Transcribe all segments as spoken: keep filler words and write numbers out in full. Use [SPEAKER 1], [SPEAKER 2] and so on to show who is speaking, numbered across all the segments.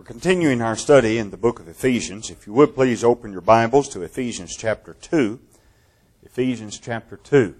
[SPEAKER 1] We're continuing our study in the book of Ephesians. If you would please open your Bibles to Ephesians chapter two. Ephesians chapter two.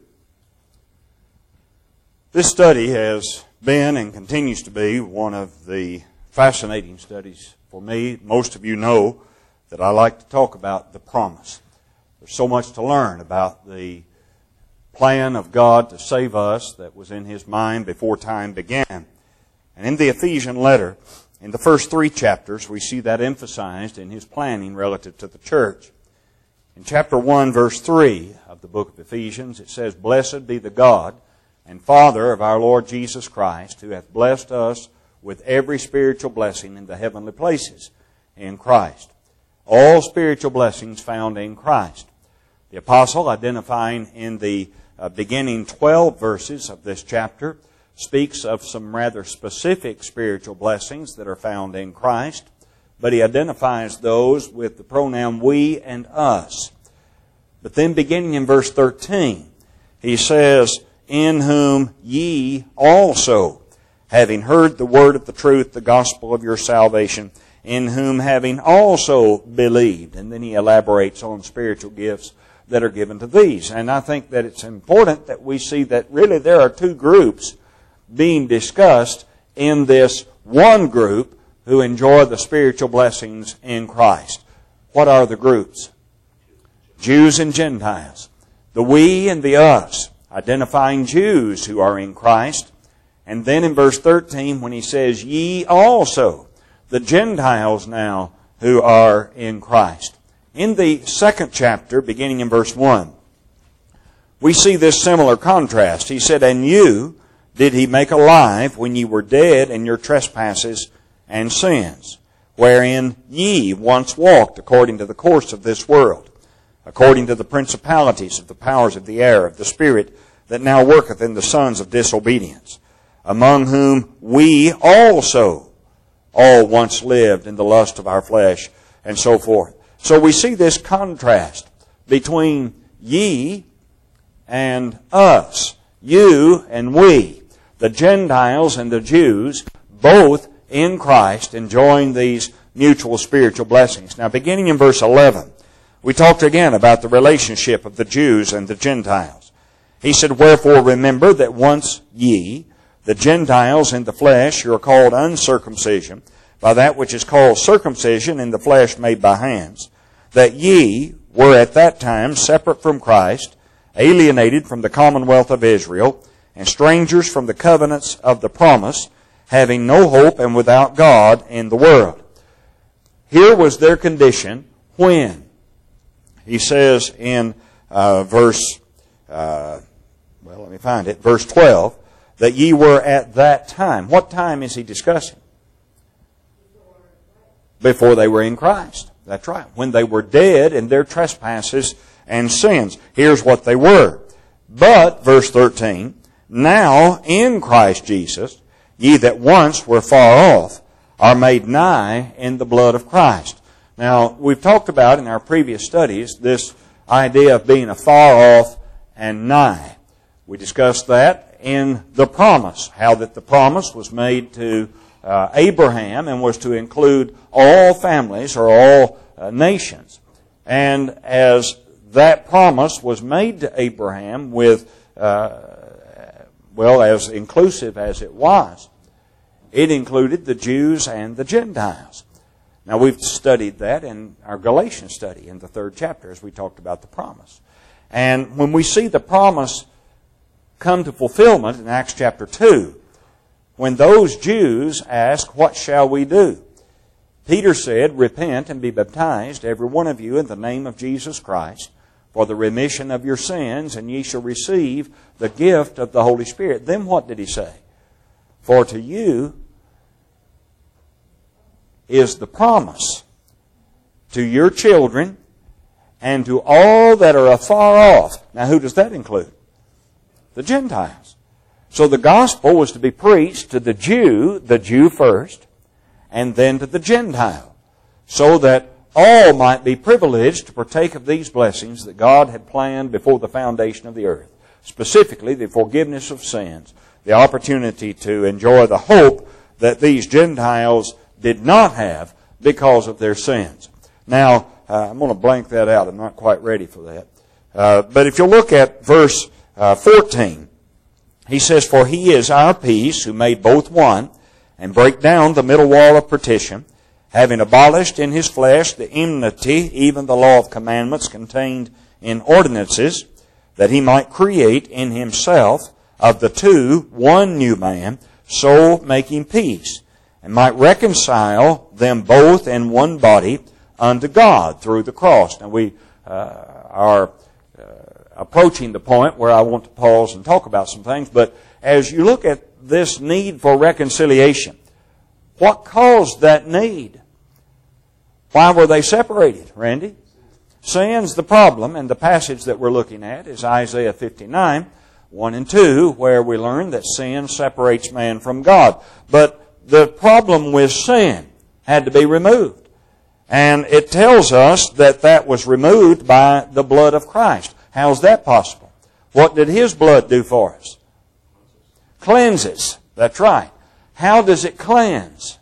[SPEAKER 1] This study has been and continues to be one of the fascinating studies for me. Most of you know that I like to talk about the promise. There's so much to learn about the plan of God to save us that was in His mind before time began. And in the Ephesian letter, in the first three chapters, we see that emphasized in His planning relative to the church. In chapter one, verse three of the book of Ephesians, it says, "Blessed be the God and Father of our Lord Jesus Christ, who hath blessed us with every spiritual blessing in the heavenly places in Christ." All spiritual blessings found in Christ. The apostle, identifying in the uh, beginning twelve verses of this chapter, speaks of some rather specific spiritual blessings that are found in Christ, but he identifies those with the pronoun we and us. But then beginning in verse thirteen, he says, "In whom ye also, having heard the word of the truth, the gospel of your salvation, in whom having also believed." And then he elaborates on spiritual gifts that are given to these. And I think that it's important that we see that really there are two groups being discussed in this one group who enjoy the spiritual blessings in Christ. What are the groups? Jews and Gentiles. The we and the us, identifying Jews who are in Christ. And then in verse thirteen, when he says, "Ye also," the Gentiles now who are in Christ. In the second chapter, beginning in verse one, we see this similar contrast. He said, "And you did He make alive when ye were dead in your trespasses and sins, wherein ye once walked according to the course of this world, according to the principalities of the powers of the air, of the Spirit that now worketh in the sons of disobedience, among whom we also all once lived in the lust of our flesh," and so forth. So we see this contrast between ye and us, you and we. The Gentiles and the Jews, both in Christ, enjoying these mutual spiritual blessings. Now, beginning in verse eleven, we talked again about the relationship of the Jews and the Gentiles. He said, "Wherefore remember that once ye, the Gentiles in the flesh, who are called uncircumcision, by that which is called circumcision in the flesh made by hands, that ye were at that time separate from Christ, alienated from the commonwealth of Israel, and strangers from the covenants of the promise, having no hope and without God in the world." Here was their condition when? He says in uh, verse, uh, well, let me find it, verse twelve, that ye were at that time. What time is he discussing? Before they were in Christ. That's right. When they were dead in their trespasses and sins. Here's what they were. "But," verse thirteen, "now in Christ Jesus, ye that once were far off, are made nigh in the blood of Christ." Now, we've talked about in our previous studies this idea of being afar off and nigh. We discussed that in the promise, how that the promise was made to uh, Abraham and was to include all families or all uh, nations. And as that promise was made to Abraham with uh, well, as inclusive as it was, it included the Jews and the Gentiles. Now, we've studied that in our Galatians study in the third chapter as we talked about the promise. And when we see the promise come to fulfillment in Acts chapter two, when those Jews ask, "What shall we do?" Peter said, "Repent and be baptized, every one of you, in the name of Jesus Christ, for the remission of your sins, and ye shall receive the gift of the Holy Spirit." Then what did he say? "For to you is the promise, to your children, and to all that are afar off." Now, who does that include? The Gentiles. So the gospel was to be preached to the Jew, the Jew first, and then to the Gentile, so that all might be privileged to partake of these blessings that God had planned before the foundation of the earth. Specifically, the forgiveness of sins, the opportunity to enjoy the hope that these Gentiles did not have because of their sins. Now, uh, I'm going to blank that out. I'm not quite ready for that. Uh, but if you look at verse uh, fourteen, he says, "For he is our peace, who made both one, and break down the middle wall of partition, having abolished in his flesh the enmity, even the law of commandments contained in ordinances, that he might create in himself of the two one new man, so making peace, and might reconcile them both in one body unto God through the cross." Now we uh, are uh, approaching the point where I want to pause and talk about some things, but as you look at this need for reconciliation, what caused that need? Why were they separated, Randy? Sin's the problem, and the passage that we're looking at is Isaiah fifty-nine, one and two, where we learn that sin separates man from God. But the problem with sin had to be removed. And it tells us that that was removed by the blood of Christ. How's that possible? What did His blood do for us? Cleanses. That's right. How does it cleanse?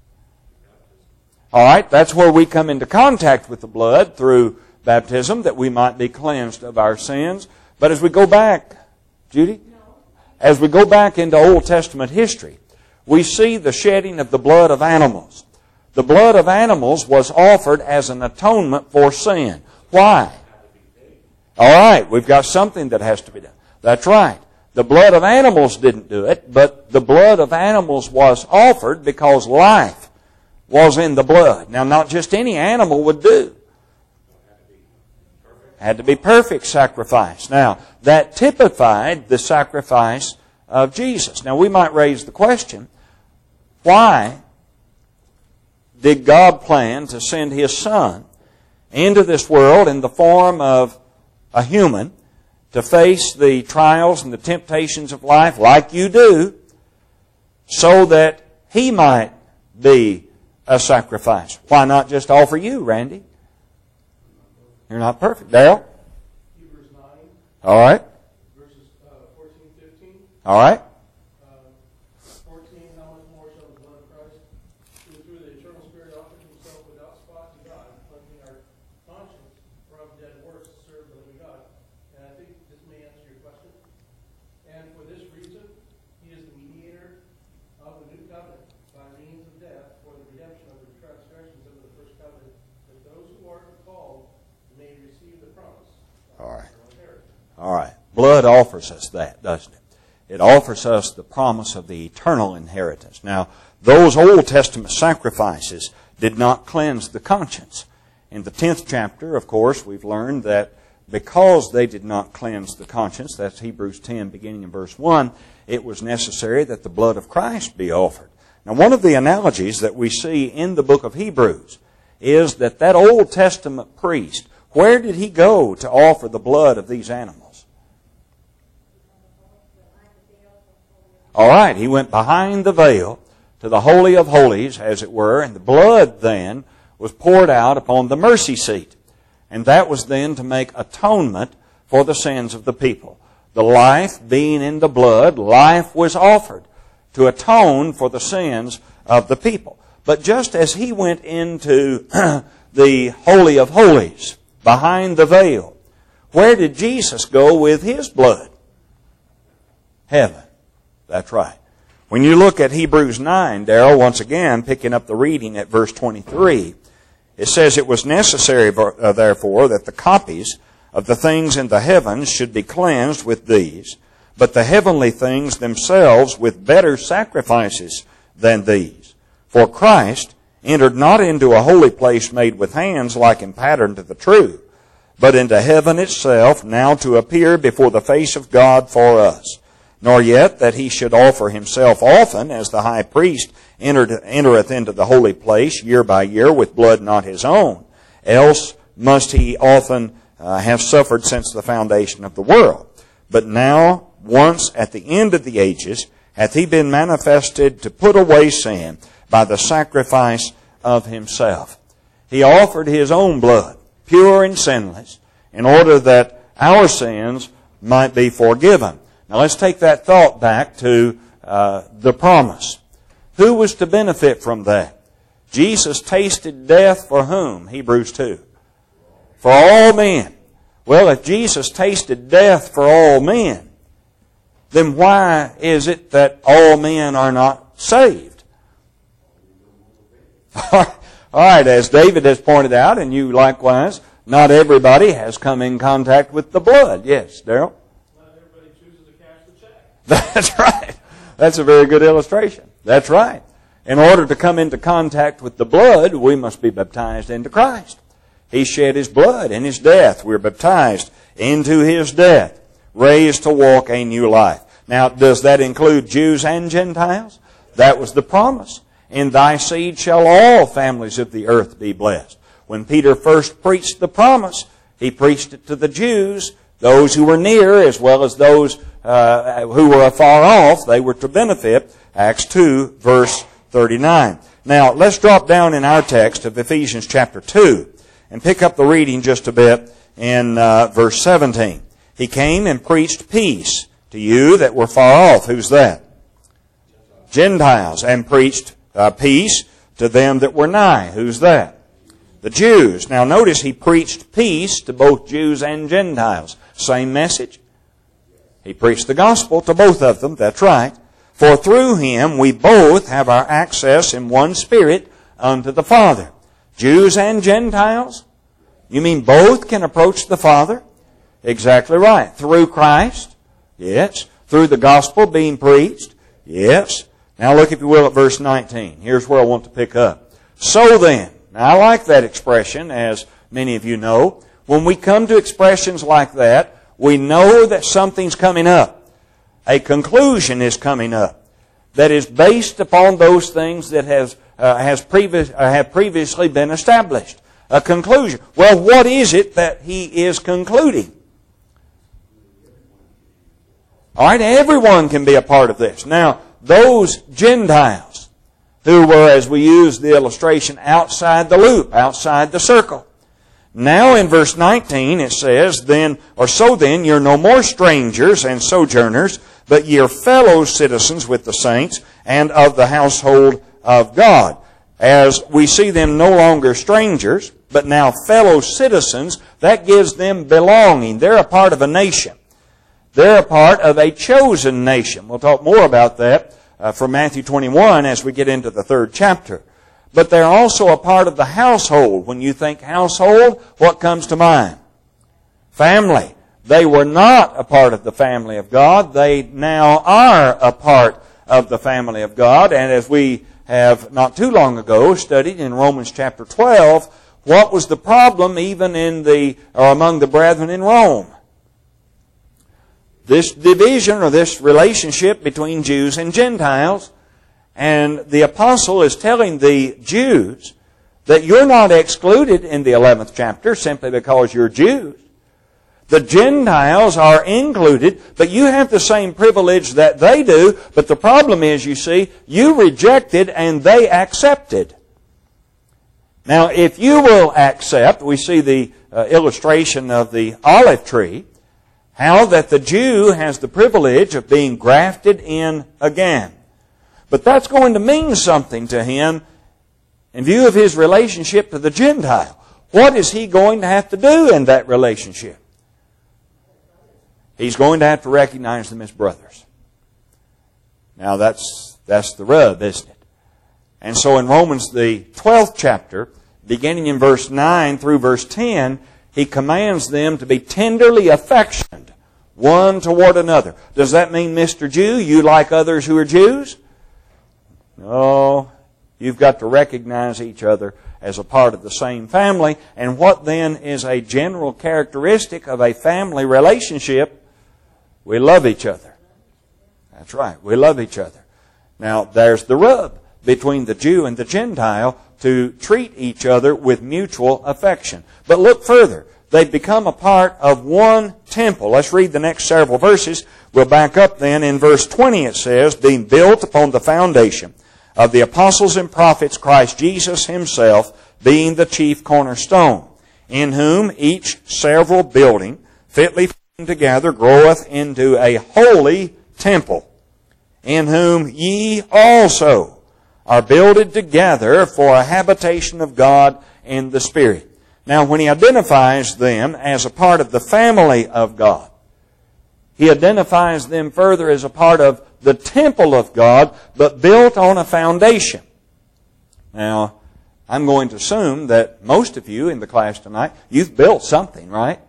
[SPEAKER 1] All right, that's where we come into contact with the blood through baptism, that we might be cleansed of our sins. But as we go back, Judy? As we go back into Old Testament history, we see the shedding of the blood of animals. The blood of animals was offered as an atonement for sin. Why? All right, we've got something that has to be done. That's right. The blood of animals didn't do it, but the blood of animals was offered because life was in the blood. Now, not just any animal would do. Had to be perfect sacrifice. Now, that typified the sacrifice of Jesus. Now, we might raise the question, why did God plan to send His Son into this world in the form of a human to face the trials and the temptations of life like you do, so that He might be a sacrifice? Why not just offer you, Randy? You're not perfect. Dale?
[SPEAKER 2] Hebrews nine.
[SPEAKER 1] All right.
[SPEAKER 2] Verses uh, fourteen, fifteen.
[SPEAKER 1] All right.
[SPEAKER 2] Uh, fourteen, how much more shall the blood of Christ, who through the eternal Spirit offered Himself without spot to God, cleansing our conscience from dead works to serve the living God. And I think this may answer your question. And for this reason, He is the mediator of the new covenant by means of death for the redemption of the transgressions of the first covenant, that those who are called may receive the promise.
[SPEAKER 1] All right. All right. Blood offers us that, doesn't it? It offers us the promise of the eternal inheritance. Now, those Old Testament sacrifices did not cleanse the conscience. In the tenth chapter, of course, we've learned that because they did not cleanse the conscience, that's Hebrews ten, beginning in verse one, it was necessary that the blood of Christ be offered. Now, one of the analogies that we see in the book of Hebrews is that that Old Testament priest, where did he go to offer the blood of these animals? All right, he went behind the veil to the Holy of Holies, as it were, and the blood then was poured out upon the mercy seat. And that was then to make atonement for the sins of the people. The life being in the blood, life was offered to atone for the sins of the people. But just as he went into the Holy of Holies, behind the veil, where did Jesus go with His blood? Heaven. That's right. When you look at Hebrews nine, Darrell, once again, picking up the reading at verse twenty-three, it says, "It was necessary, therefore, that the copies of the things in the heavens should be cleansed with these, but the heavenly things themselves with better sacrifices than these. For Christ entered not into a holy place made with hands like in pattern to the true, but into heaven itself, now to appear before the face of God for us. Nor yet that He should offer Himself often, as the high priest entered, entereth into the holy place year by year with blood not his own. Else must He often uh, have suffered since the foundation of the world. But now, once at the end of the ages, hath He been manifested to put away sin by the sacrifice of Himself." He offered His own blood, pure and sinless, in order that our sins might be forgiven. Now let's take that thought back to uh, the promise. Who was to benefit from that? Jesus tasted death for whom? Hebrews two. For all men. Well, if Jesus tasted death for all men, then why is it that all men are not saved? All right, as David has pointed out, and you likewise, not everybody has come in contact with the blood. Yes, Darrell?
[SPEAKER 2] Not everybody chooses to cash the check.
[SPEAKER 1] That's right. That's a very good illustration. That's right. In order to come into contact with the blood, we must be baptized into Christ. He shed His blood in His death. We're baptized into His death, raised to walk a new life. Now, does that include Jews and Gentiles? That was the promise. In thy seed shall all families of the earth be blessed. When Peter first preached the promise, he preached it to the Jews, those who were near as well as those uh, who were afar off. They were to benefit. Acts two, verse thirty-nine. Now, let's drop down in our text of Ephesians chapter two and pick up the reading just a bit in uh, verse seventeen. He came and preached peace to you that were far off. Who's that? Gentiles. And preached uh, peace to them that were nigh. Who's that? The Jews. Now notice he preached peace to both Jews and Gentiles. Same message. He preached the gospel to both of them. That's right. For through Him we both have our access in one Spirit unto the Father. Jews and Gentiles? You mean both can approach the Father? Exactly right. Through Christ? Yes. Through the gospel being preached? Yes. Now look, if you will, at verse nineteen. Here's where I want to pick up. So then, now I like that expression, as many of you know. When we come to expressions like that, we know that something's coming up. A conclusion is coming up that is based upon those things that has, uh, has previous, uh, have previously been established. A conclusion. Well, what is it that he is concluding? All right, everyone can be a part of this. Now, those Gentiles who were, as we use the illustration, outside the loop, outside the circle. Now in verse nineteen it says, then, or so then, you're no more strangers and sojourners, but ye are fellow citizens with the saints and of the household of God. As we see them no longer strangers, but now fellow citizens, that gives them belonging. They're a part of a nation. They're a part of a chosen nation. We'll talk more about that uh, from Matthew twenty-one as we get into the third chapter. But they're also a part of the household. When you think household, what comes to mind? Family. They were not a part of the family of God. They now are a part of the family of God. And as we have not too long ago studied in Romans chapter twelve, what was the problem even in the, or among the brethren in Rome? This division or this relationship between Jews and Gentiles. And the apostle is telling the Jews that you're not excluded in the eleventh chapter simply because you're Jews. The Gentiles are included, but you have the same privilege that they do. But the problem is, you see, you rejected and they accepted. Now, if you will accept, we see the uh, illustration of the olive tree, how that the Jew has the privilege of being grafted in again. But that's going to mean something to him in view of his relationship to the Gentile. What is he going to have to do in that relationship? He's going to have to recognize them as brothers. Now that's, that's the rub, isn't it? And so in Romans, the twelfth chapter, beginning in verse nine through verse ten, he commands them to be tenderly affectioned one toward another. Does that mean, Mister Jew, you like others who are Jews? No. You've got to recognize each other as a part of the same family. And what then is a general characteristic of a family relationship? We love each other. That's right. We love each other. Now, there's the rub between the Jew and the Gentile, to treat each other with mutual affection. But look further. They've become a part of one temple. Let's read the next several verses. We'll back up then. In verse twenty it says, being built upon the foundation of the apostles and prophets, Christ Jesus Himself being the chief cornerstone, in whom each several building fitly fitting together groweth into a holy temple, in whom ye also are builded together for a habitation of God in the Spirit. Now, when he identifies them as a part of the family of God, he identifies them further as a part of the temple of God, but built on a foundation. Now, I'm going to assume that most of you in the class tonight, you've built something, right?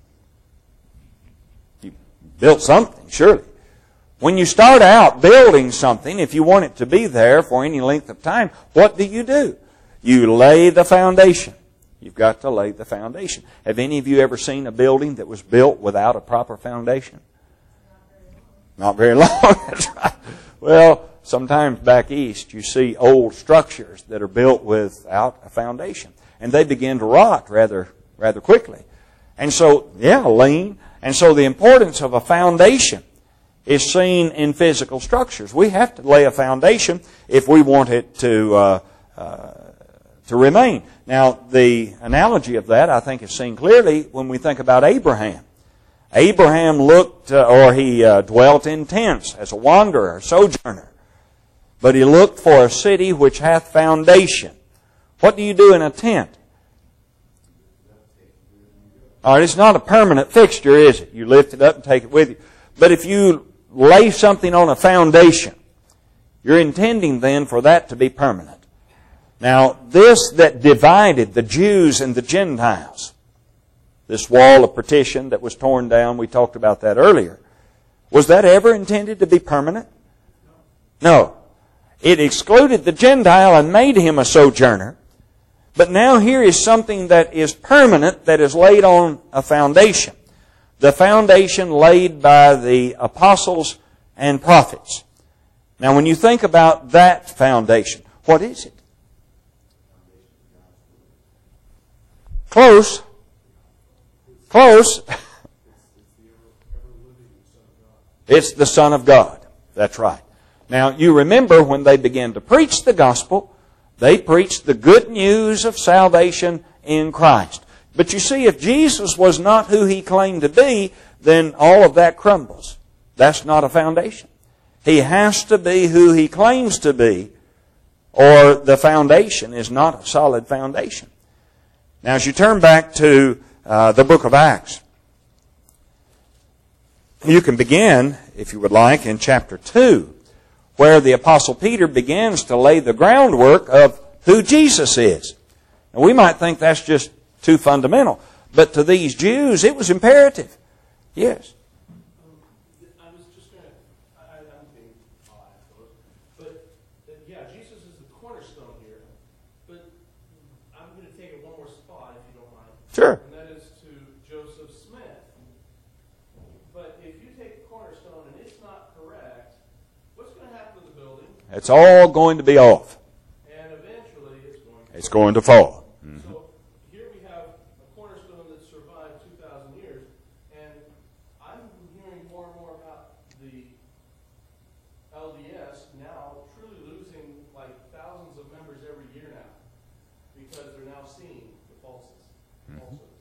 [SPEAKER 1] You built something, surely. When you start out building something, if you want it to be there for any length of time, what do you do? You lay the foundation. You've got to lay the foundation. Have any of you ever seen a building that was built without a proper foundation? Not very long. Not very long, that's right. Well, sometimes back east you see old structures that are built without a foundation. And they begin to rot rather, rather quickly. And so, yeah, lean. And so the importance of a foundation is seen in physical structures. We have to lay a foundation if we want it to uh, uh, to remain. Now, the analogy of that, I think, is seen clearly when we think about Abraham. Abraham looked, uh, or he uh, dwelt in tents as a wanderer, a sojourner. But he looked for a city which hath foundation. What do you do in a tent? All right, it's not a permanent fixture, is it? You lift it up and take it with you. But if you lay something on a foundation, you're intending then for that to be permanent. Now, this that divided the Jews and the Gentiles, this wall of partition that was torn down, we talked about that earlier, was that ever intended to be permanent? No. It excluded the Gentile and made him a sojourner. But now here is something that is permanent, that is laid on a foundation. The foundation laid by the apostles and prophets. Now, when you think about that foundation, what is it? Close. Close. It's the Son of God. That's right. Now, you remember when they began to preach the gospel, they preached the good news of salvation in Christ. But you see, if Jesus was not who He claimed to be, then all of that crumbles. That's not a foundation. He has to be who He claims to be, or the foundation is not a solid foundation. Now, as you turn back to uh, the book of Acts, you can begin, if you would like, in chapter two, where the Apostle Peter begins to lay the groundwork of who Jesus is. Now, we might think that's just too fundamental, but to these Jews, it was imperative. Yes.
[SPEAKER 2] Um, I was just going to, I, I'm being odd, I suppose, but uh, yeah, Jesus is the cornerstone here, but I'm going to take it one more spot, if you don't mind.
[SPEAKER 1] Sure.
[SPEAKER 2] And that is to Joseph Smith. But if you take the cornerstone and it's not correct, what's going to happen to the building?
[SPEAKER 1] It's all going to be off.
[SPEAKER 2] And eventually it's going to
[SPEAKER 1] It's going to fall.
[SPEAKER 2] So here we have a cornerstone that survived two thousand years, and I'm hearing more and more about the L D S now truly losing like thousands of members every year now because they're now seeing the falses. falsehoods.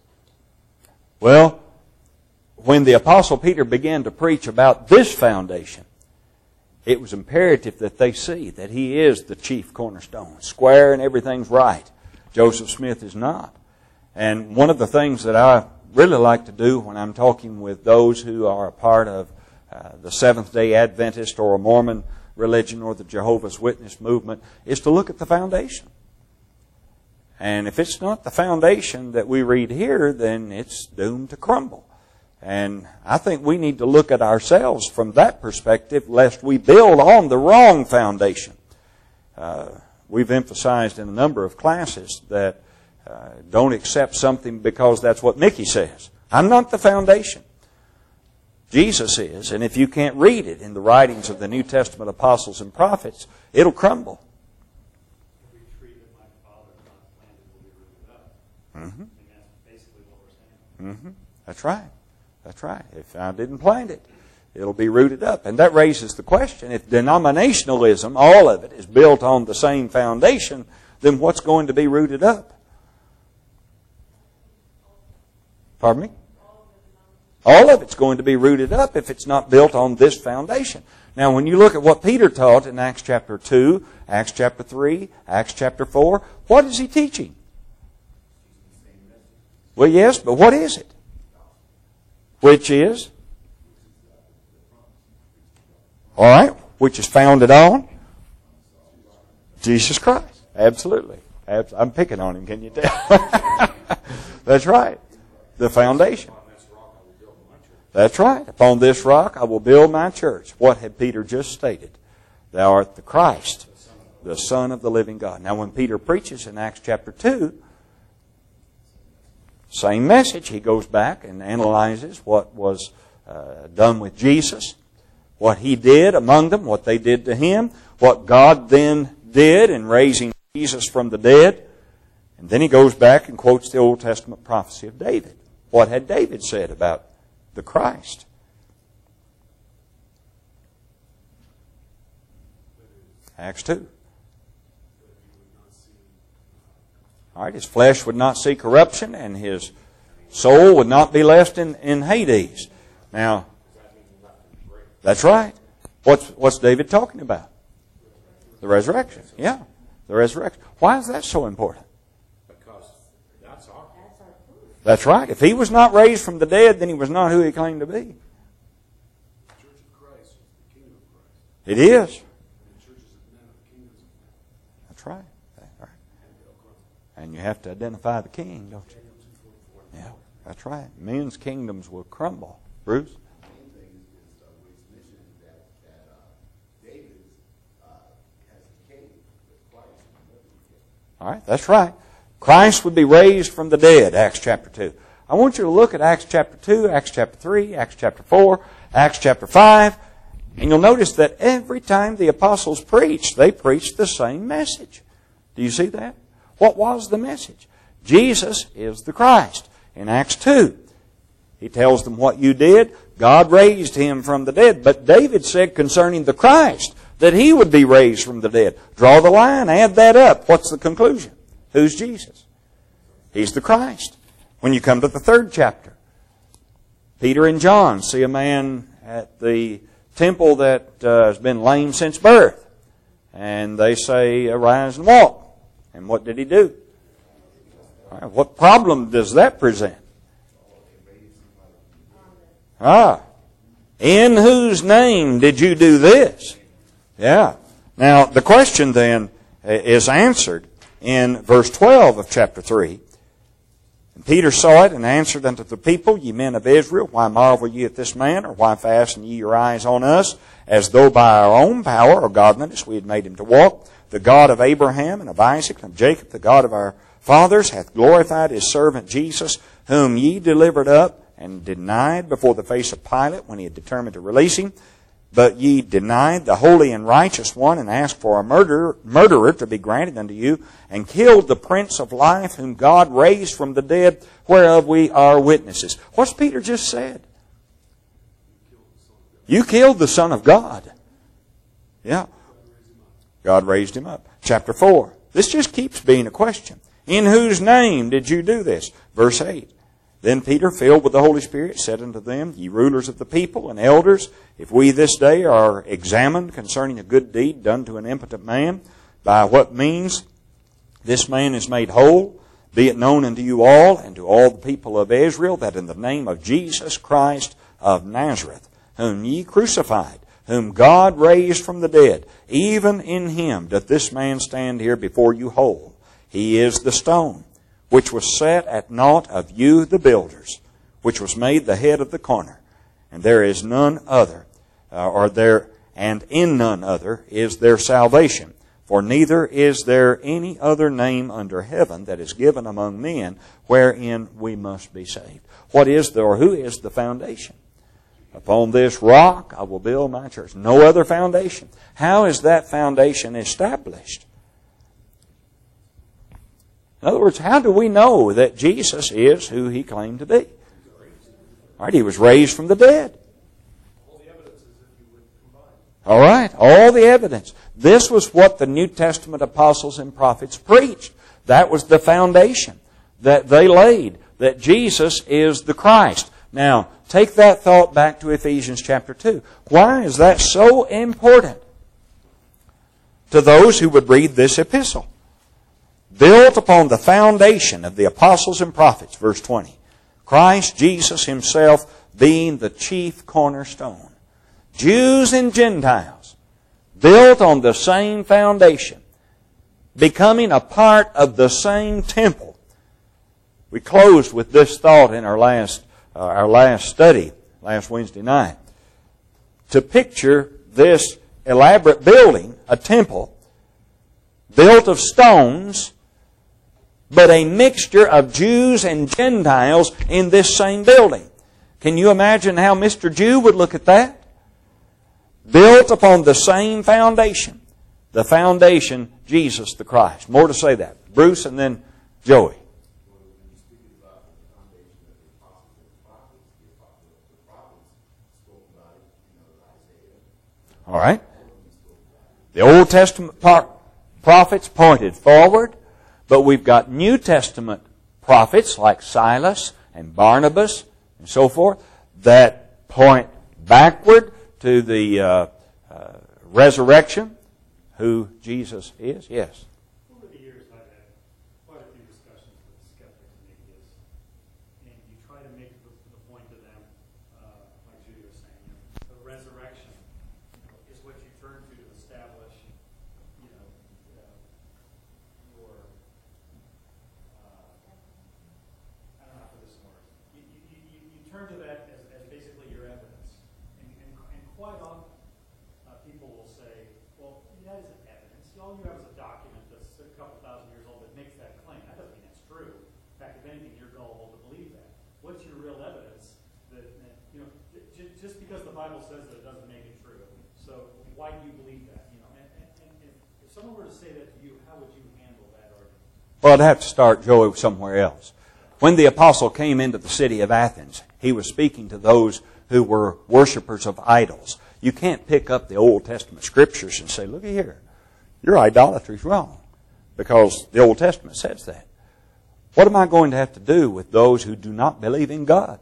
[SPEAKER 1] Well, when the Apostle Peter began to preach about this foundation, it was imperative that they see that he is the chief cornerstone, square and everything's right. Joseph Smith is not. And one of the things that I really like to do when I'm talking with those who are a part of uh, the Seventh-day Adventist or a Mormon religion or the Jehovah's Witness movement is to look at the foundation. And if it's not the foundation that we read here, then it's doomed to crumble. And I think we need to look at ourselves from that perspective, lest we build on the wrong foundation. Uh, we've emphasized in a number of classes that uh, don't accept something because that's what Mickey says. I'm not the foundation. Jesus is, and if you can't read it in the writings of the New Testament apostles and prophets, it'll crumble.
[SPEAKER 3] If we treat it like Father not planted will be rooted up.
[SPEAKER 1] Mm-hmm.
[SPEAKER 3] And that's basically what we're saying.
[SPEAKER 1] Mm-hmm. That's right. That's right. If I didn't plant it, it'll be rooted up. And that raises the question, if denominationalism, all of it, is built on the same foundation, then what's going to be rooted up? Pardon me? All of it's going to be rooted up if it's not built on this foundation. Now, when you look at what Peter taught in Acts chapter two, Acts chapter three, Acts chapter four, what is he teaching? Well, yes, but what is it? Which is? All right, which is founded on? Jesus Christ. Absolutely. I'm picking on him, can you tell? That's right. The foundation. That's right. Upon this rock I will build my church. What had Peter just stated? Thou art the Christ, the Son of the living God. Now when Peter preaches in Acts chapter two, same message. He goes back and analyzes what was uh, done with Jesus, what he did among them, what they did to him, what God then did in raising Jesus from the dead. And then he goes back and quotes the Old Testament prophecy of David. What had David said about the Christ? Acts two. All right, his flesh would not see corruption, and his soul would not be left in, in Hades. Now, that's right. What's, what's David talking about? The resurrection. Yeah, the resurrection. Why is that so important?
[SPEAKER 3] Because that's our proof.
[SPEAKER 1] That's right. If he was not raised from the dead, then he was not who he claimed to be.
[SPEAKER 3] The Church of Christ is the kingdom of Christ.
[SPEAKER 1] It is.
[SPEAKER 3] And the churches of men are the kingdoms of men.
[SPEAKER 1] That's right. And you have to identify the king, don't you? Yeah, that's right. Men's kingdoms will crumble. Bruce?
[SPEAKER 4] The main thing is uh, what he's mentioning that, that uh, David uh, has decayed with Christ.
[SPEAKER 1] All right, that's right. Christ would be raised from the dead, Acts chapter two. I want you to look at Acts chapter two, Acts chapter three, Acts chapter four, Acts chapter five, and you'll notice that every time the apostles preached, they preached the same message. Do you see that? What was the message? Jesus is the Christ. In Acts two, he tells them what you did. God raised him from the dead. But David said concerning the Christ that he would be raised from the dead. Draw the line, add that up. What's the conclusion? Who's Jesus? He's the Christ. When you come to the third chapter, Peter and John see a man at the temple that uh, has been lame since birth. And they say, arise and walk. And what did he do? All right, what problem does that present? Ah, in whose name did you do this? Yeah. Now, the question then is answered in verse twelve of chapter three. And Peter saw it and answered unto the people, Ye men of Israel, why marvel ye at this man, or why fasten ye your eyes on us, as though by our own power or godliness we had made him to walk? The God of Abraham and of Isaac and of Jacob, the God of our fathers, hath glorified his servant Jesus, whom ye delivered up and denied before the face of Pilate when he had determined to release him. But ye denied the holy and righteous one, and asked for a murderer, murderer to be granted unto you, and killed the Prince of Life, whom God raised from the dead, whereof we are witnesses. What's Peter just said? You killed the Son of God. Yeah. God raised him up. Chapter four. This just keeps being a question. In whose name did you do this? Verse eight. Then Peter, filled with the Holy Spirit, said unto them, Ye rulers of the people and elders, if we this day are examined concerning a good deed done to an impotent man, by what means this man is made whole, be it known unto you all and to all the people of Israel, that in the name of Jesus Christ of Nazareth, whom ye crucified, whom God raised from the dead, even in him doth this man stand here before you whole. He is the stone, which was set at naught of you the builders, which was made the head of the corner. And there is none other, uh, or there, and in none other is there salvation. For neither is there any other name under heaven that is given among men wherein we must be saved. What is the, or who is the foundation? Upon this rock I will build my church. No other foundation. How is that foundation established? In other words, how do we know that Jesus is who he claimed to be? All right, he was raised from the dead.
[SPEAKER 2] All the evidence is if you would combine.
[SPEAKER 1] All right, all the evidence. This was what the New Testament apostles and prophets preached. That was the foundation that they laid, that Jesus is the Christ. Now, take that thought back to Ephesians chapter two. Why is that so important to those who would read this epistle? Built upon the foundation of the apostles and prophets, verse twenty. Christ Jesus Himself being the chief cornerstone. Jews and Gentiles, built on the same foundation, becoming a part of the same temple. We closed with this thought in our last uh, our last study, last Wednesday night. To picture this elaborate building, a temple, built of stones, but a mixture of Jews and Gentiles in this same building. Can you imagine how Mister Jew would look at that? Built upon the same foundation. The foundation, Jesus the Christ. More to say that. Bruce and then Joey. All right. The Old Testament prophets pointed forward, but we've got New Testament prophets like Silas and Barnabas and so forth that point backward to the uh, uh, resurrection, who Jesus is. Yes.
[SPEAKER 3] Over the years, I've had quite a few discussions with skeptics and atheists, and you try to make the, the point to them, uh, like Judy was saying, you know, the resurrection you know, is what you turn to to establish, you know, uh, your, uh, I don't know how to put this in words. You, you, you, you turn to that as, as basically your evidence, and, and, and quite often uh, people will say, well, that isn't evidence. All you have is a document that's a couple thousand years old that makes that claim. That doesn't mean it's true. In fact, if anything, you're gullible to believe that. What's your real evidence? That, that you know, j- just because the Bible says that, it doesn't make it true. So why do you believe that? You know, and, and, and if, if someone were to say that to you, how would you handle that argument?
[SPEAKER 1] Well, I'd have to start, Joey, somewhere else. When the apostle came into the city of Athens, he was speaking to those who were worshipers of idols. You can't pick up the Old Testament scriptures and say, look at here, your idolatry is wrong, because the Old Testament says that. What am I going to have to do with those who do not believe in God?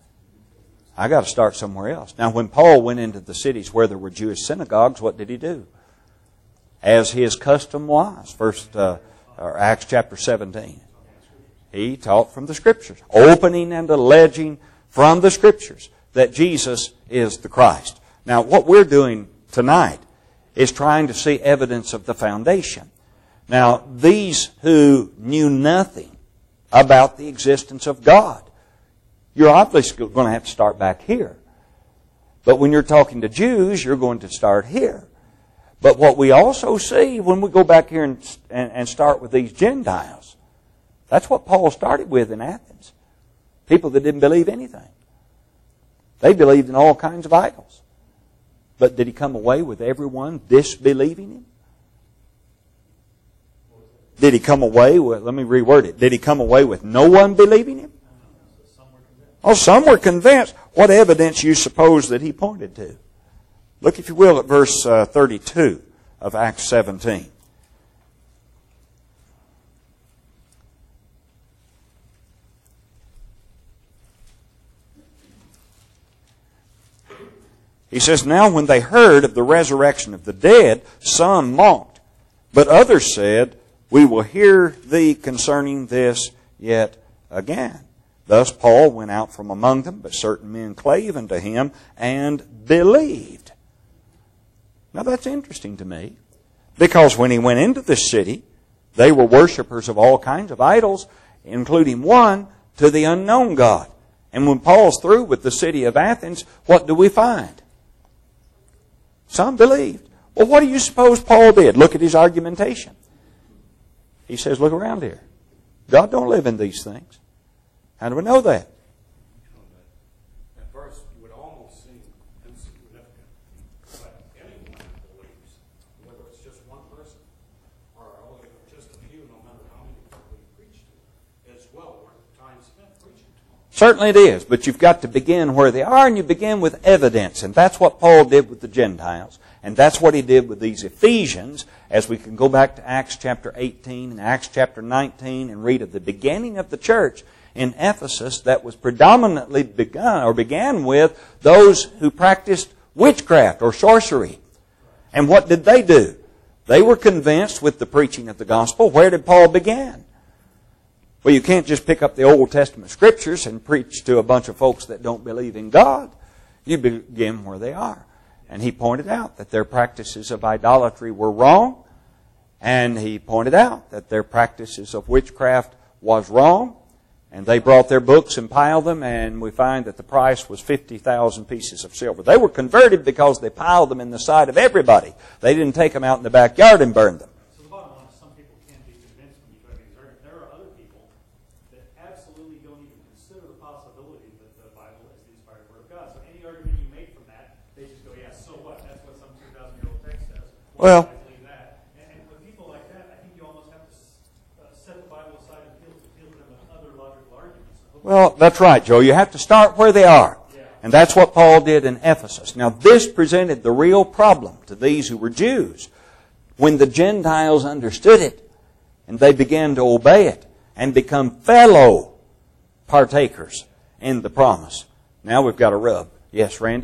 [SPEAKER 1] I got to start somewhere else. Now, when Paul went into the cities where there were Jewish synagogues, what did he do? As his custom was, first uh, or Acts chapter seventeen. He taught from the Scriptures, opening and alleging from the Scriptures that Jesus is the Christ. Now, what we're doing tonight is trying to see evidence of the foundation. Now, these who knew nothing about the existence of God, you're obviously going to have to start back here. But when you're talking to Jews, you're going to start here. But what we also see when we go back here and, and, and start with these Gentiles, that's what Paul started with in Athens. People that didn't believe anything. They believed in all kinds of idols. But did he come away with everyone disbelieving him? Did he come away with, let me reword it, did he come away with no one believing him? Oh, some were convinced. What evidence you suppose that he pointed to? Look, if you will, at verse uh, thirty-two of Acts seventeen. He says, now when they heard of the resurrection of the dead, some mocked, but others said, we will hear thee concerning this yet again. Thus Paul went out from among them, but certain men clave unto him and believed. Now that's interesting to me, because when he went into this city, they were worshipers of all kinds of idols, including one to the unknown God. And when Paul's through with the city of Athens, what do we find? Some believed. Well, what do you suppose Paul did? Look at his argumentation. He says, look around here. God don't live in these things. How do we know that?
[SPEAKER 5] At first, it would almost seem insignificant. But anyone believes, whether it's just one person or just a few, no matter how many people you preach to, it's well worth the time spent preaching to them.
[SPEAKER 1] Certainly it is, but you've got to begin where they are, and you begin with evidence. And that's what Paul did with the Gentiles. And that's what he did with these Ephesians, as we can go back to Acts chapter eighteen and Acts chapter nineteen and read of the beginning of the church. in Ephesus that was predominantly begun or began with those who practiced witchcraft or sorcery. And what did they do? They were convinced with the preaching of the gospel. Where did Paul begin? Well, you can't just pick up the Old Testament scriptures and preach to a bunch of folks that don't believe in God. You begin where they are. And he pointed out that their practices of idolatry were wrong. And he pointed out that their practices of witchcraft was wrong. And they brought their books and piled them, and we find that the price was fifty thousand pieces of silver. They were converted because they piled them in the sight of everybody. They didn't take them out in the backyard and burn them.
[SPEAKER 3] So the bottom line is some people can be convinced when you try to be converted. There are other people that absolutely don't even consider the possibility that the Bible is the inspired Word of God. So any argument you make from that, they just go, yeah, so what? That's what some two thousand year old text says. Why
[SPEAKER 1] Well,
[SPEAKER 3] should I believe that? And, and with people like that, I think you almost have to uh, set the Bible aside and deal, deal with them with other logical arguments.
[SPEAKER 1] Well, that's right, Joe. You have to start where they are. And that's what Paul did in Ephesus. Now, this presented the real problem to these who were Jews. When the Gentiles understood it, and they began to obey it, and become fellow partakers in the promise. Now we've got a rub. Yes, Randy?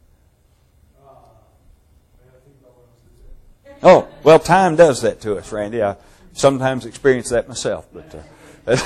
[SPEAKER 1] Oh, well, time does that to us, Randy. I sometimes experience that myself. But uh,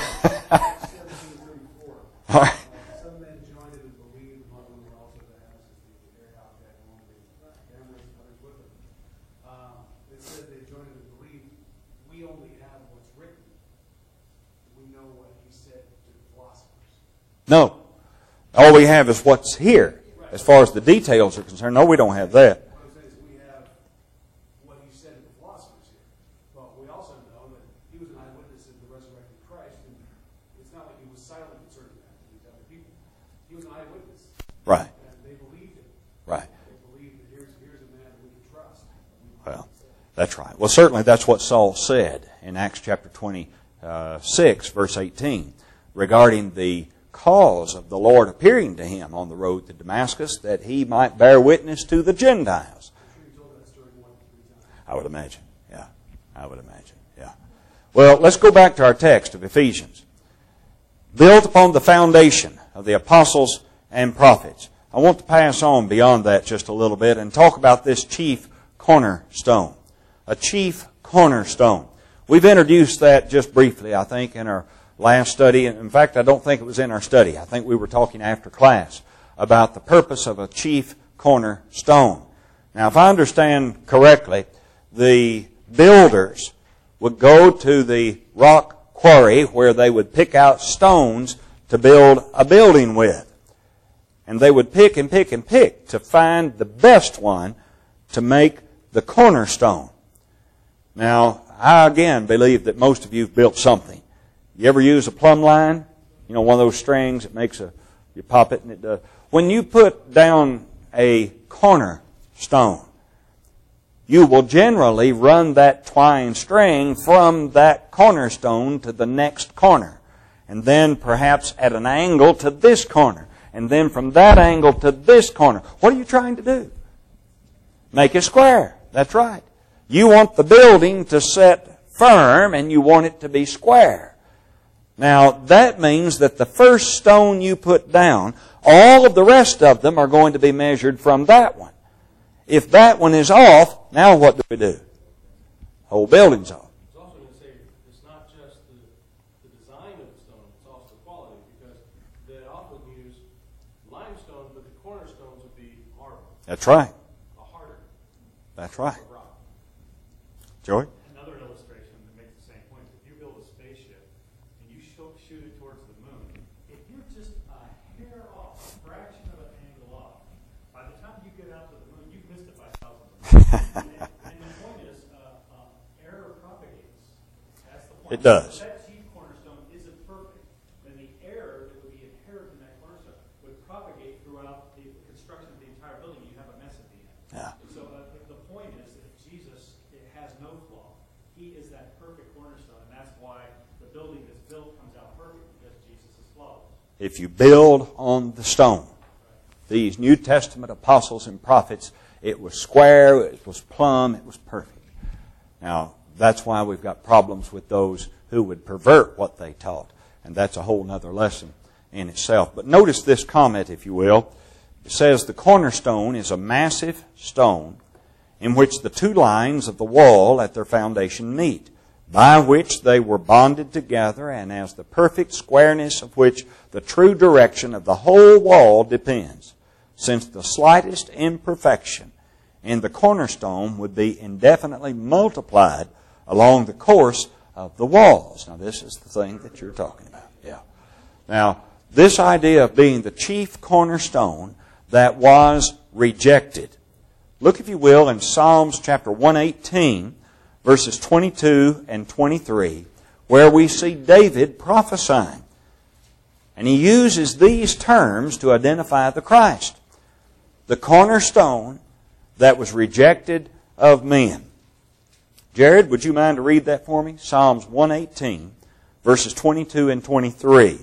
[SPEAKER 1] all right.
[SPEAKER 6] Some men joined it and believed, among them were also the Ephesus, the very object, and one of the families and others with them. Um, it says they joined it and believed. We only have what's written. We know what he said to the philosophers.
[SPEAKER 1] No. All we have is what's here. As far as the details are concerned, no, we don't have that.
[SPEAKER 6] What I'm saying is we have what he said to the philosophers here. But we also know that he was an eyewitness of the resurrected Christ, and it's not like he was silent concerning that to these other people. He was an eyewitness.
[SPEAKER 1] Right.
[SPEAKER 6] And they believed him.
[SPEAKER 1] Right.
[SPEAKER 6] They believed that here's, here's a man that we can trust.
[SPEAKER 1] Well, that's right. Well, certainly that's what Saul said in Acts chapter twenty-six, verse eighteen, regarding the cause of the Lord appearing to him on the road to Damascus, that he might bear witness to the Gentiles. I would imagine. Yeah. I would imagine. Yeah. Well, let's go back to our text of Ephesians. Built upon the foundation of the apostles and prophets. I want to pass on beyond that just a little bit and talk about this chief cornerstone. A chief cornerstone. We've introduced that just briefly, I think, in our last study. In fact, I don't think it was in our study. I think we were talking after class about the purpose of a chief cornerstone. Now, if I understand correctly, the builders would go to the rock quarry where they would pick out stones to build a building with. And they would pick and pick and pick to find the best one to make the cornerstone. Now, I again believe that most of you have built something. You ever use a plumb line? You know, one of those strings that makes a, you pop it and it does. When you put down a cornerstone, you will generally run that twine string from that cornerstone to the next corner. And then perhaps at an angle to this corner. And then from that angle to this corner. What are you trying to do? Make a square. That's right. You want the building to set firm and you want it to be square. Now, that means that the first stone you put down, all of the rest of them are going to be measured from that one. If that one is off, now what do we do? The whole building's off.
[SPEAKER 2] I was also going to say, it's not just the, the design of the stone, it's also the quality, because they often use limestone, but the cornerstones would be marble.
[SPEAKER 1] That's right.
[SPEAKER 2] A harder
[SPEAKER 1] That's right.
[SPEAKER 2] rock.
[SPEAKER 1] Joey?
[SPEAKER 3] Another illustration that makes the same point. If you build a spaceship and you shoot, shoot it towards the moon, if you're just a hair off, a fraction of an angle off, by the time you get out to the moon, you've missed it by thousands of miles. and, and the point is, uh, uh, error propagates. That's the point.
[SPEAKER 1] It does.
[SPEAKER 3] So that chief cornerstone isn't perfect. Then the error that would be inherent in that cornerstone would propagate throughout the construction of the entire building. You have a mess at the end.
[SPEAKER 1] Yeah.
[SPEAKER 3] So uh, the, the point is that Jesus it has no flaw. He is that perfect cornerstone, and that's why the building that's built comes out perfect, because Jesus is flawless.
[SPEAKER 1] If you build on the stone, these New Testament apostles and prophets, it was square, it was plumb, it was perfect. Now, that's why we've got problems with those who would pervert what they taught. And that's a whole other lesson in itself. But notice this comment, if you will. It says the cornerstone is a massive stone in which the two lines of the wall at their foundation meet, by which they were bonded together, and as the perfect squareness of which the true direction of the whole wall depends, since the slightest imperfection in the cornerstone would be indefinitely multiplied along the course of the walls. Now, this is the thing that you're talking about. Yeah. Now, this idea of being the chief cornerstone that was rejected. Look, if you will, in Psalms chapter one eighteen, verses twenty-two and twenty-three, where we see David prophesying. And he uses these terms to identify the Christ. The cornerstone that was rejected of men. Jared, would you mind to read that for me? Psalms one eighteen, verses twenty-two and twenty-three.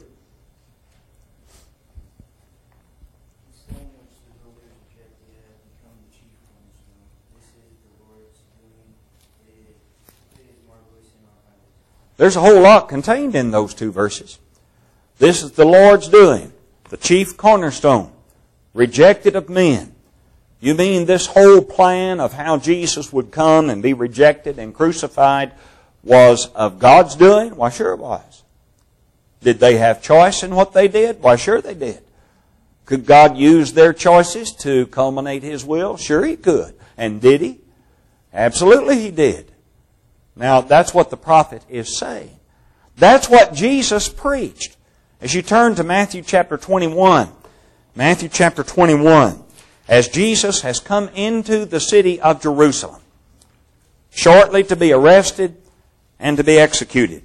[SPEAKER 1] There's a whole lot contained in those two verses. This is the Lord's doing, the chief cornerstone, rejected of men. You mean this whole plan of how Jesus would come and be rejected and crucified was of God's doing? Why, sure it was. Did they have choice in what they did? Why, sure they did. Could God use their choices to culminate His will? Sure He could. And did He? Absolutely He did. Now, that's what the prophet is saying. That's what Jesus preached. As you turn to Matthew chapter twenty-one, Matthew chapter twenty-one, as Jesus has come into the city of Jerusalem, shortly to be arrested and to be executed.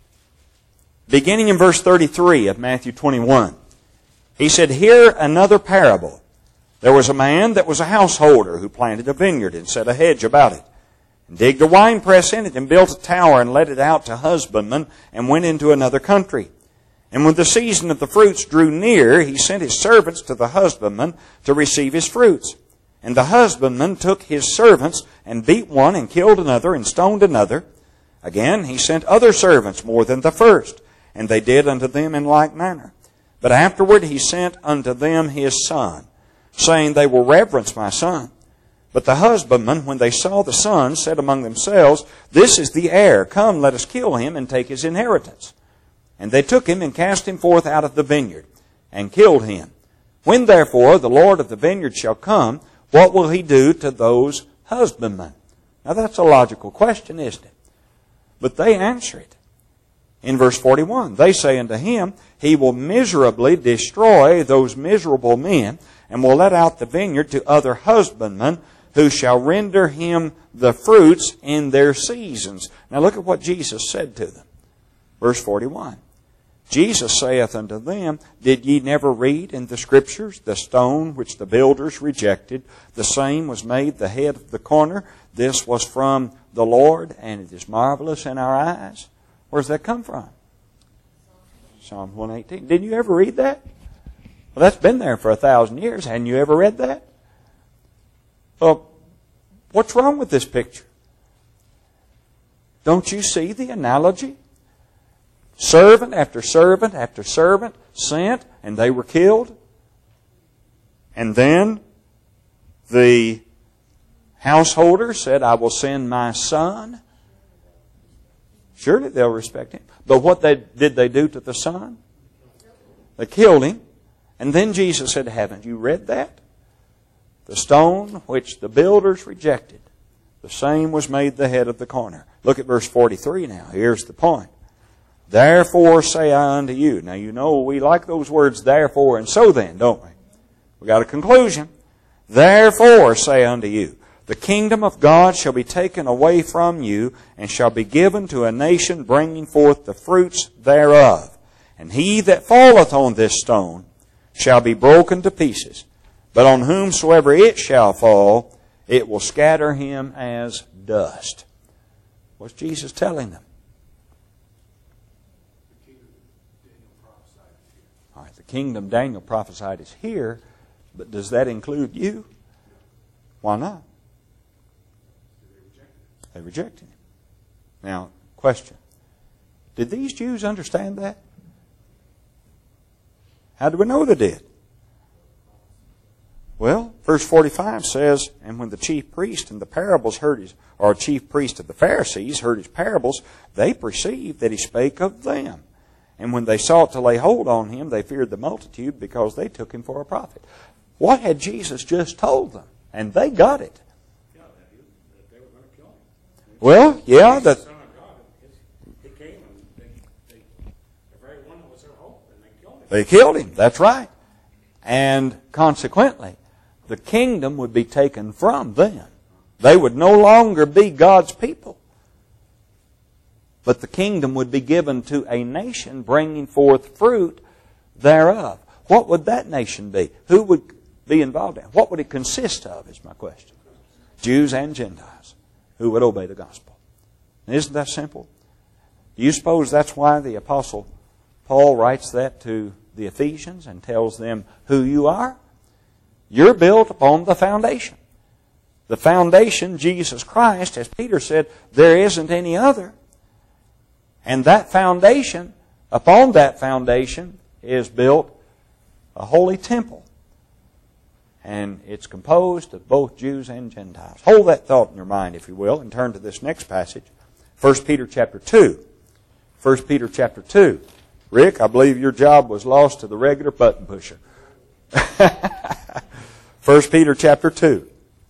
[SPEAKER 1] Beginning in verse thirty-three of Matthew twenty-one, He said, "Hear another parable. There was a man that was a householder who planted a vineyard and set a hedge about it, and digged a winepress in it, and built a tower, and let it out to husbandmen, and went into another country. And when the season of the fruits drew near, he sent his servants to the husbandman to receive his fruits. And the husbandman took his servants, and beat one, and killed another, and stoned another. Again he sent other servants more than the first, and they did unto them in like manner. But afterward he sent unto them his son, saying, They will reverence my son. But the husbandmen, when they saw the son, said among themselves, This is the heir. Come, let us kill him, and take his inheritance. And they took him, and cast him forth out of the vineyard, and killed him. When therefore the Lord of the vineyard shall come, what will he do to those husbandmen?" Now that's a logical question, isn't it? But they answer it. In verse forty-one, they say unto him, He will miserably destroy those miserable men, and will let out the vineyard to other husbandmen, who shall render him the fruits in their seasons. Now look at what Jesus said to them. Verse forty-one. Jesus saith unto them, Did ye never read in the Scriptures, the stone which the builders rejected, the same was made the head of the corner? This was from the Lord, and it is marvelous in our eyes. Where's that come from? Psalm one eighteen. Didn't you ever read that? Well, that's been there for a thousand years. Hadn't you ever read that? Well, what's wrong with this picture? Don't you see the analogy? Servant after servant after servant sent, and they were killed. And then the householder said, I will send my son. Surely they'll respect him. But what they, did they do to the son? They killed him. And then Jesus said, Haven't you read that? The stone which the builders rejected, the same was made the head of the corner. Look at verse forty-three now. Here's the point. Therefore say I unto you. Now you know we like those words, therefore and so then, don't we? We got a conclusion. Therefore say unto you, the kingdom of God shall be taken away from you, and shall be given to a nation bringing forth the fruits thereof. And he that falleth on this stone shall be broken to pieces. But on whomsoever it shall fall, it will scatter him as dust. What's Jesus telling them? All right, the kingdom Daniel prophesied is here, but does that include you? Why not? They rejected him. Now, question. Did these Jews understand that? How do we know they did? Well, verse forty-five says, and when the chief priest and the parables heard his, or chief priest of the Pharisees heard his parables, they perceived that he spake of them. And when they sought to lay hold on him, they feared the multitude, because they took him for a prophet. What had Jesus just told them? And they got it.
[SPEAKER 5] Yeah, that he, that they were going to kill him.
[SPEAKER 1] Well, yeah,
[SPEAKER 5] the
[SPEAKER 1] the,
[SPEAKER 5] Son of God. He came and they, they, the very one that was their hope, and they killed him.
[SPEAKER 1] they killed him. That's right. And consequently, the kingdom would be taken from them. They would no longer be God's people. But the kingdom would be given to a nation bringing forth fruit thereof. What would that nation be? Who would be involved in it? What would it consist of, is my question. Jews and Gentiles who would obey the gospel. Isn't that simple? Do you suppose that's why the Apostle Paul writes that to the Ephesians and tells them who you are? You're built upon the foundation. The foundation, Jesus Christ, as Peter said, there isn't any other. And that foundation, upon that foundation, is built a holy temple. And it's composed of both Jews and Gentiles. Hold that thought in your mind, if you will, and turn to this next passage. First Peter chapter two. First Peter chapter two. Rick, I believe your job was lost to the regular button pusher. First Peter chapter two.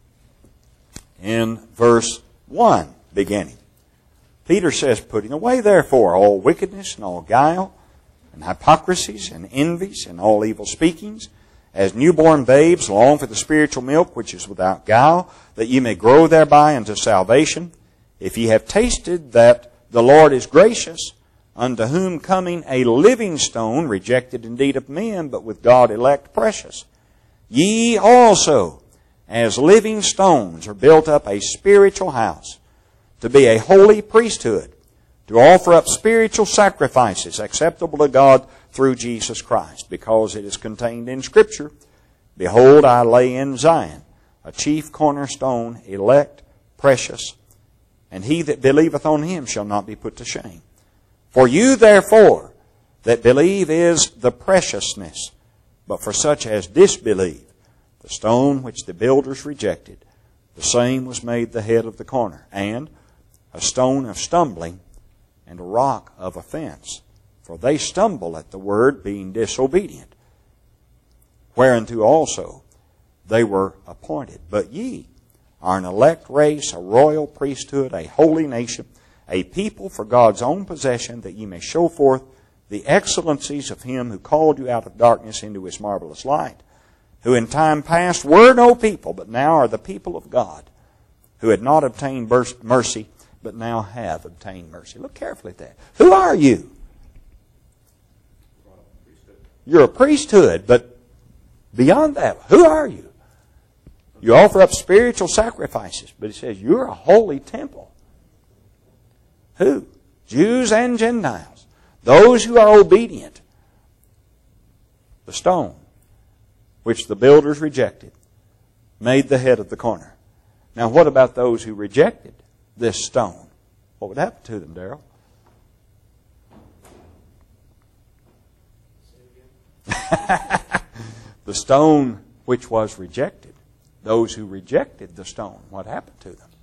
[SPEAKER 1] In verse one, beginning. Peter says, putting away therefore all wickedness and all guile, and hypocrisies and envies and all evil speakings, as newborn babes long for the spiritual milk which is without guile, that ye may grow thereby unto salvation, if ye have tasted that the Lord is gracious, unto whom coming a living stone, rejected indeed of men, but with God elect precious. Ye also, as living stones, are built up a spiritual house, to be a holy priesthood, to offer up spiritual sacrifices acceptable to God through Jesus Christ, because it is contained in Scripture, behold, I lay in Zion a chief cornerstone, elect, precious, and he that believeth on him shall not be put to shame. For you therefore that believe is the preciousness, but for such as disbelieve, the stone which the builders rejected, the same was made the head of the corner, and a stone of stumbling, and a rock of offense. For they stumble at the word, being disobedient. Whereunto also they were appointed. But ye are an elect race, a royal priesthood, a holy nation, a people for God's own possession, that ye may show forth the excellencies of him who called you out of darkness into his marvelous light, who in time past were no people, but now are the people of God, who had not obtained mercy, but now have obtained mercy. Look carefully at that. Who are you? You're a priesthood, but beyond that, who are you? You offer up spiritual sacrifices, but it says you're a holy temple. Who? Jews and Gentiles. Those who are obedient. The stone, which the builders rejected, made the head of the corner. Now what about those who rejected this stone? What would happen to them, Darrell? The stone which was rejected. Those who rejected the stone, what happened to them?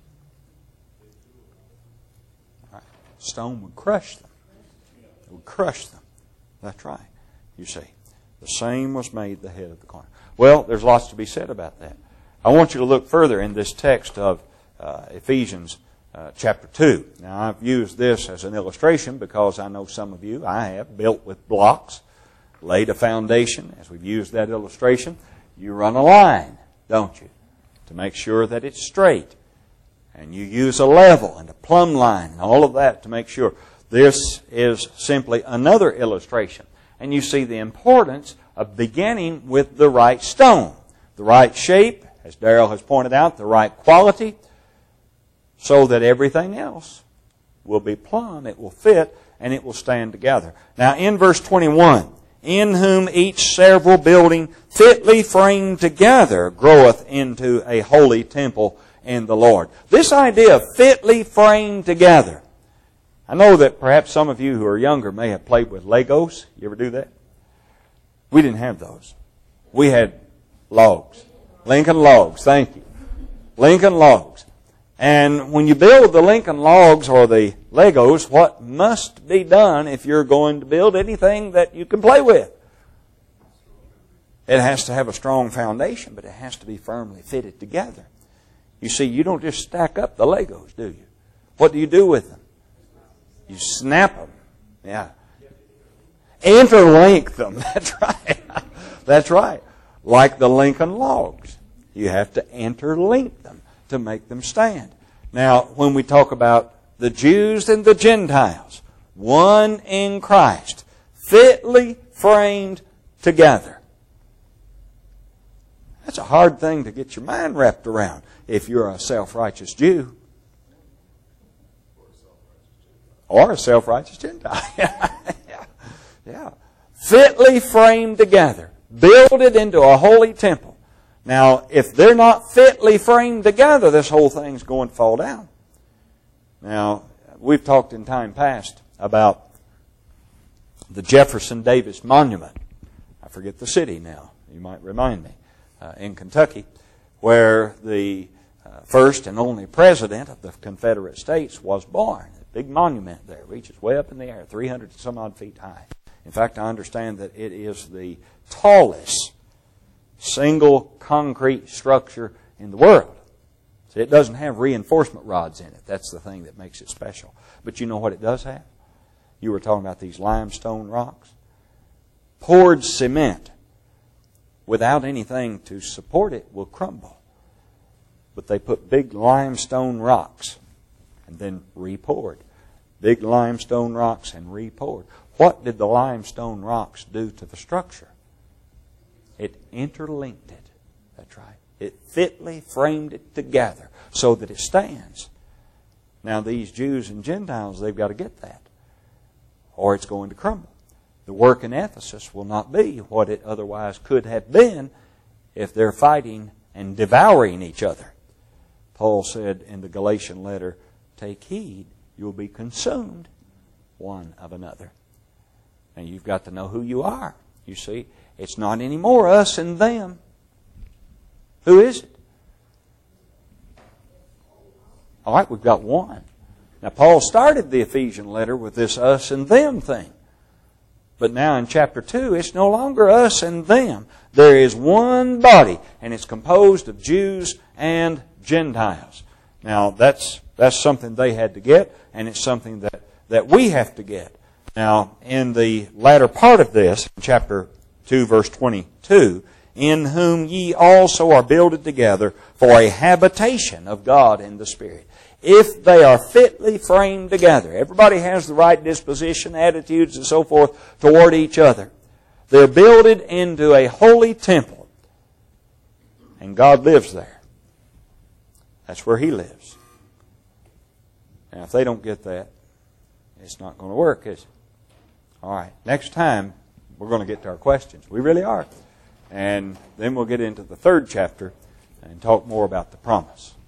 [SPEAKER 1] Right. The stone would crush them. It would crush them. That's right. You see, the same was made the head of the corner. Well, there's lots to be said about that. I want you to look further in this text of uh, Ephesians uh, chapter two. Now, I've used this as an illustration because I know some of you, I have, built with blocks, laid a foundation. As we've used that illustration, you run a line, don't you, to make sure that it's straight. And you use a level and a plumb line and all of that to make sure. This is simply another illustration. And you see the importance of beginning with the right stone, the right shape, as Darrell has pointed out, the right quality, so that everything else will be plumb, it will fit, and it will stand together. Now in verse twenty-one, in whom each several building fitly framed together groweth into a holy temple in the Lord. This idea of fitly framed together. I know that perhaps some of you who are younger may have played with Legos. You ever do that? We didn't have those. We had logs. Lincoln logs, thank you. Lincoln logs. And when you build the Lincoln logs or the Legos, what must be done if you're going to build anything that you can play with? It has to have a strong foundation, but it has to be firmly fitted together. You see, you don't just stack up the Legos, do you? What do you do with them? You snap them. Yeah. Interlink them. That's right. That's right. Like the Lincoln logs. You have to interlink them to make them stand. Now, when we talk about the Jews and the Gentiles, one in Christ, fitly framed together. That's a hard thing to get your mind wrapped around if you're a self-righteous Jew. Or a self-righteous Gentile. yeah. yeah. Fitly framed together. Builded into a holy temple. Now, if they're not fitly framed together, this whole thing's going to fall down. Now, we've talked in time past about the Jefferson Davis Monument. I forget the city now. You might remind me. Uh, in Kentucky, where the uh, first and only president of the Confederate States was born. A big monument there, reaches way up in the air, three hundred some odd feet high. In fact, I understand that it is the tallest single concrete structure in the world. So it doesn't have reinforcement rods in it. That's the thing that makes it special. But you know what it does have? You were talking about these limestone rocks. Poured cement without anything to support it will crumble. But they put big limestone rocks and then re-poured. Big limestone rocks and re-poured. What did the limestone rocks do to the structure? It interlinked it. That's right. It fitly framed it together so that it stands. Now these Jews and Gentiles, they've got to get that, or it's going to crumble. The work in Ephesus will not be what it otherwise could have been if they're fighting and devouring each other. Paul said in the Galatian letter, take heed, you'll be consumed one of another. And you've got to know who you are. You see, it's not anymore us and them. Who is it? All right, we've got one. Now, Paul started the Ephesian letter with this us and them thing. But now in chapter two, it's no longer us and them. There is one body, and it's composed of Jews and Gentiles. Now, that's that's something they had to get, and it's something that, that we have to get. Now, in the latter part of this, chapter two, verse twenty-two, in whom ye also are builded together for a habitation of God in the Spirit. If they are fitly framed together, everybody has the right disposition, attitudes, and so forth toward each other. They're builded into a holy temple, and God lives there. That's where He lives. Now, if they don't get that, it's not going to work, is it? All right, next time we're going to get to our questions. We really are. And then we'll get into the third chapter and talk more about the promise.